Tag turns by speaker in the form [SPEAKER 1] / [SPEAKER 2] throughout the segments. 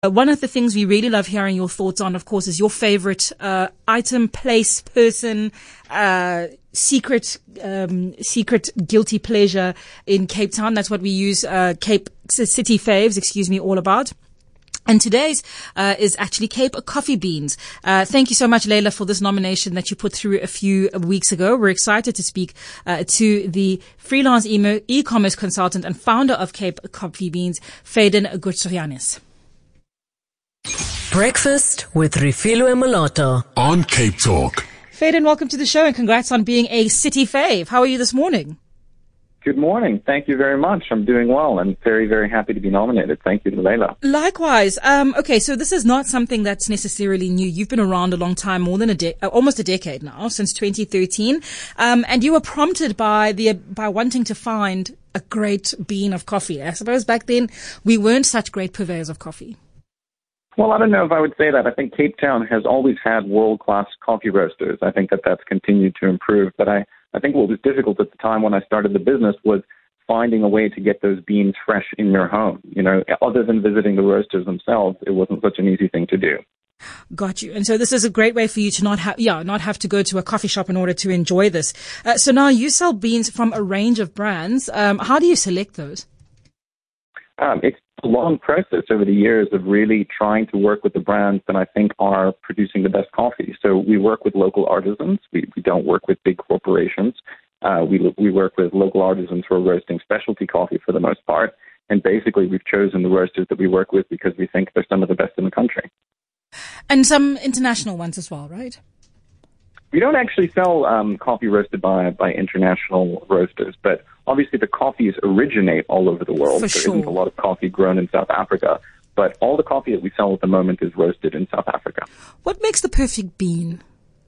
[SPEAKER 1] One of the things we really love hearing your thoughts on, of course, is your favorite item, place, person, secret guilty pleasure in Cape Town. That's what we use Cape City Faves, all about. And today's is actually Cape Coffee Beans. Thank you so much, Leila, for this nomination that you put through a few weeks ago. We're excited to speak to the freelance e-commerce consultant and founder of Cape Coffee Beans, Faden Gutsoyanis.
[SPEAKER 2] Breakfast with Refilwe Moloto
[SPEAKER 3] on Cape Talk.
[SPEAKER 1] Faden, welcome to the show and congrats on being a city fave. How are you this morning?
[SPEAKER 4] Good morning. Thank you very much. I'm doing well and very, very happy to be nominated. Thank you to Leila.
[SPEAKER 1] Likewise. Okay, so this is not something that's necessarily new. You've been around a long time, more than almost a decade now, since 2013. And you were prompted by wanting to find a great bean of coffee. I suppose back then we weren't such great purveyors of coffee.
[SPEAKER 4] Well, I don't know if I would say that. I think Cape Town has always had world-class coffee roasters. I think that's continued to improve. But I think what was difficult at the time when I started the business was finding a way to get those beans fresh in your home. You know, other than visiting the roasters themselves, it wasn't such an easy thing to do.
[SPEAKER 1] Got you. And so this is a great way for you to not have to go to a coffee shop in order to enjoy this. So now you sell beans from a range of brands. How do you select those?
[SPEAKER 4] It's a long process over the years of really trying to work with the brands that I think are producing the best coffee. So we work with local artisans. We don't work with big corporations. We work with local artisans who are roasting specialty coffee for the most part. And basically, we've chosen the roasters that we work with because we think they're some of the best in the country.
[SPEAKER 1] And some international ones as well, right?
[SPEAKER 4] We don't actually sell coffee roasted by international roasters, but obviously the coffees originate all over the world. There isn't a lot of coffee grown in South Africa, but all the coffee that we sell at the moment is roasted in South Africa.
[SPEAKER 1] What makes the perfect bean?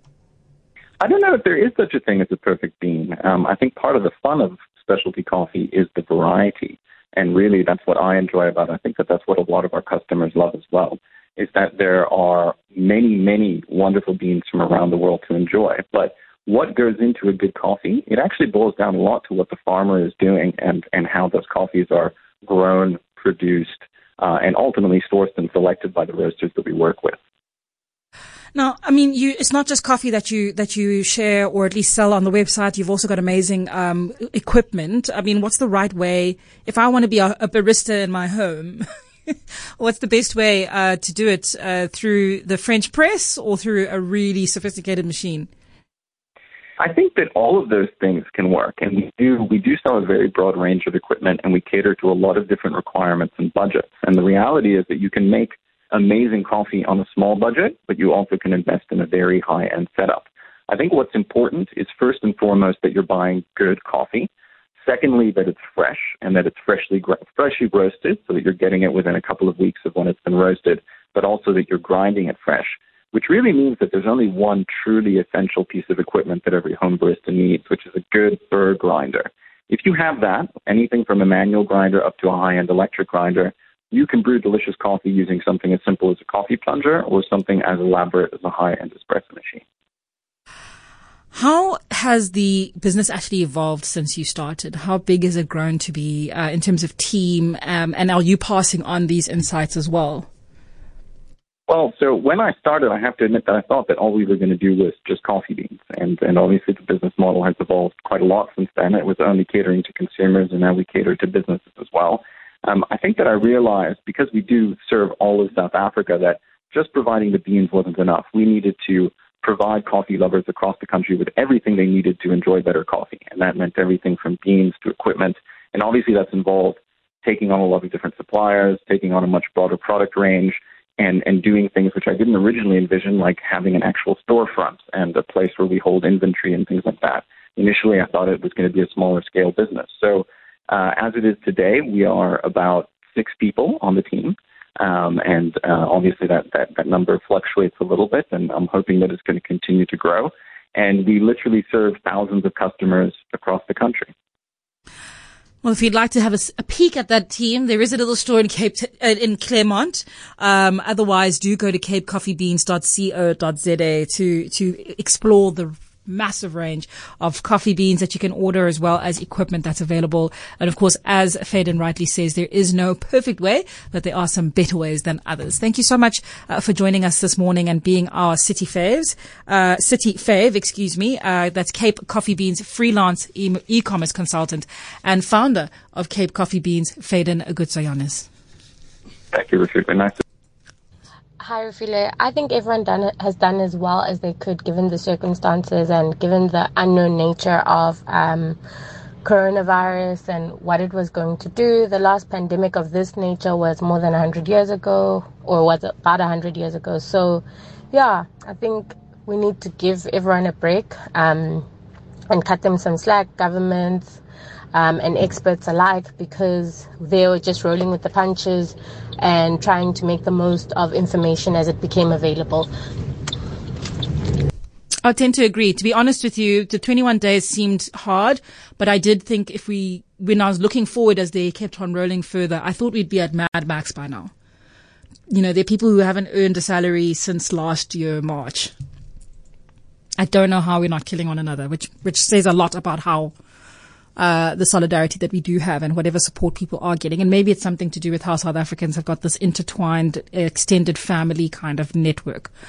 [SPEAKER 4] I don't know if there is such a thing as a perfect bean. I think part of the fun of specialty coffee is the variety, and really that's what I enjoy about it. I think that's what a lot of our customers love as well, is that there are many, many wonderful beans from around the world to enjoy. But what goes into a good coffee, it actually boils down a lot to what the farmer is doing and how those coffees are grown, produced, and ultimately sourced and selected by the roasters that we work with.
[SPEAKER 1] Now, I mean, it's not just coffee that you share or at least sell on the website. You've also got amazing equipment. I mean, what's the right way? If I want to be a barista in my home, what's the best way to do it? Through the French press or through a really sophisticated machine?
[SPEAKER 4] I think that all of those things can work, and we do sell a very broad range of equipment, and we cater to a lot of different requirements and budgets. And the reality is that you can make amazing coffee on a small budget, but you also can invest in a very high-end setup. I think what's important is first and foremost that you're buying good coffee. Secondly, that it's fresh and that it's freshly roasted so that you're getting it within a couple of weeks of when it's been roasted, but also that you're grinding it fresh, which really means that there's only one truly essential piece of equipment that every home barista needs, which is a good burr grinder. If you have that, anything from a manual grinder up to a high-end electric grinder, you can brew delicious coffee using something as simple as a coffee plunger or something as elaborate as a high-end espresso machine.
[SPEAKER 1] How has the business actually evolved since you started? How big has it grown to be in terms of team? And are you passing on these insights as well?
[SPEAKER 4] Well, so when I started, I have to admit that I thought that all we were going to do was just coffee beans. And obviously the business model has evolved quite a lot since then. It was only catering to consumers, and now we cater to businesses as well. I think that I realized, because we do serve all of South Africa, that just providing the beans wasn't enough. We needed to provide coffee lovers across the country with everything they needed to enjoy better coffee. And that meant everything from beans to equipment. And obviously that's involved taking on a lot of different suppliers, taking on a much broader product range, and doing things which I didn't originally envision, like having an actual storefront and a place where we hold inventory and things like that. Initially, I thought it was going to be a smaller scale business. So as it is today, we are about 6 people on the team. And obviously that number fluctuates a little bit, and I'm hoping that it's going to continue to grow. And we literally serve thousands of customers across the country.
[SPEAKER 1] Well, if you'd like to have a peek at that team, there is a little store in Claremont. Otherwise, do go to capecoffeebeans.co.za to explore the massive range of coffee beans that you can order, as well as equipment that's available. And of course, as Faden rightly says, there is no perfect way, but there are some better ways than others. Thank you so much for joining us this morning and being our city fave. That's Cape Coffee Beans freelance e-commerce consultant and founder of Cape Coffee Beans, Faden Gutsayanis.
[SPEAKER 4] Thank you, Rashid. Nice to
[SPEAKER 3] Hi, Rafile. I think everyone has done as well as they could given the circumstances and given the unknown nature of coronavirus and what it was going to do. The last pandemic of this nature was more than 100 years ago, or was about 100 years ago. So, yeah, I think we need to give everyone a break and cut them some slack, governments and experts alike, because they were just rolling with the punches and trying to make the most of information as it became available.
[SPEAKER 1] I tend to agree. To be honest with you, the 21 days seemed hard, but I did think when I was looking forward as they kept on rolling further, I thought we'd be at Mad Max by now. You know, there are people who haven't earned a salary since last year, March. I don't know how we're not killing one another, which says a lot about how the solidarity that we do have and whatever support people are getting. And maybe it's something to do with how South Africans have got this intertwined, extended family kind of network.